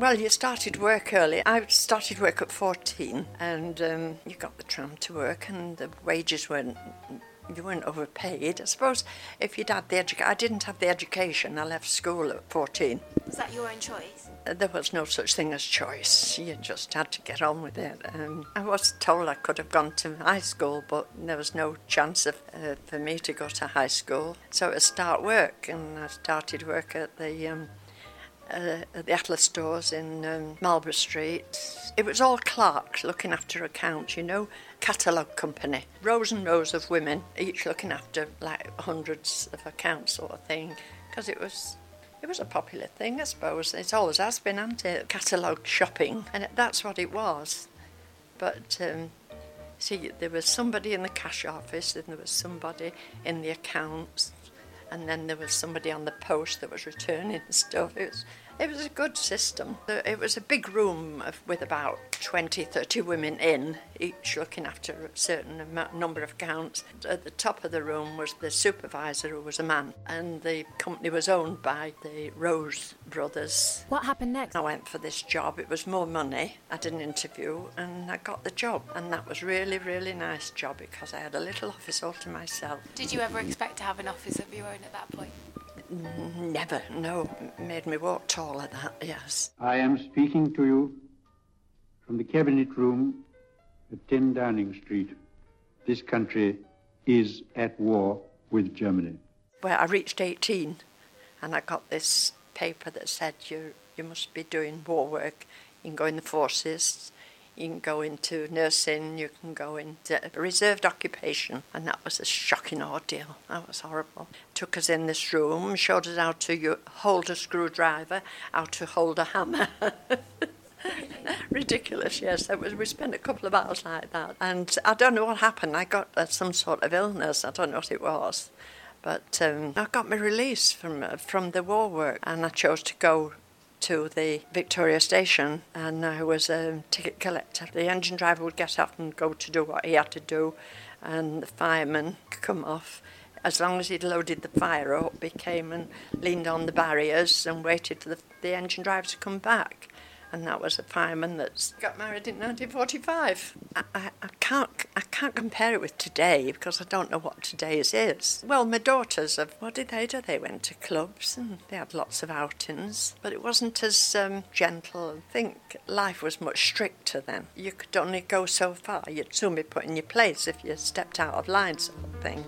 Well, you started work early. I started work at 14, and you got the tram to work, and the wages you weren't overpaid. I suppose if you'd had the education, I didn't have the education. I left school at 14. Was that your own choice? There was no such thing as choice. You just had to get on with it. I was told I could have gone to high school, but there was no chance for me to go to high school. So to start work, and I started work at the Atlas stores in Marlborough Street. It was all clerks looking after accounts, catalogue company. Rows and rows of women, each looking after like hundreds of accounts sort of thing, because it was a popular thing, I suppose. It always has been, hasn't it? Catalogue shopping, and that's what it was. But see, there was somebody in the cash office, and there was somebody in the accounts, and then there was somebody on the post that was returning stuff. It was a good system. It was a big room with about 20, 30 women in, each looking after a certain number of accounts. At the top of the room was the supervisor, who was a man, and the company was owned by the Rose brothers. What happened next? I went for this job. It was more money. I did an interview and I got the job, and that was really, really nice job because I had a little office all to myself. Did you ever expect to have an office of your own at that point? Never, no. Made me walk taller, that, yes. I am speaking to you from the cabinet room at 10 Downing Street. This country is at war with Germany. Well, I reached 18 and I got this paper that said you must be doing war work. You can go in the forces, you can go into nursing, you can go into reserved occupation. And that was a shocking ordeal. That was horrible. Took us in this room, showed us how to hold a screwdriver, how to hold a hammer. Ridiculous, yes. We spent a couple of hours like that. And I don't know what happened. I got some sort of illness. I don't know what it was. But I got my release from the war work, and I chose to go to the Victoria Station, and I was a ticket collector. The engine driver would get up and go to do what he had to do, and the fireman could come off. As long as he'd loaded the fire up, he came and leaned on the barriers and waited for the engine driver to come back. And that was a fireman that got married in 1945. I can't compare it with today because I don't know what today's is. Well, my daughters, what did they do? They went to clubs and they had lots of outings, but it wasn't as gentle. I think life was much stricter then. You could only go so far. You'd soon be put in your place if you stepped out of line, sort of thing.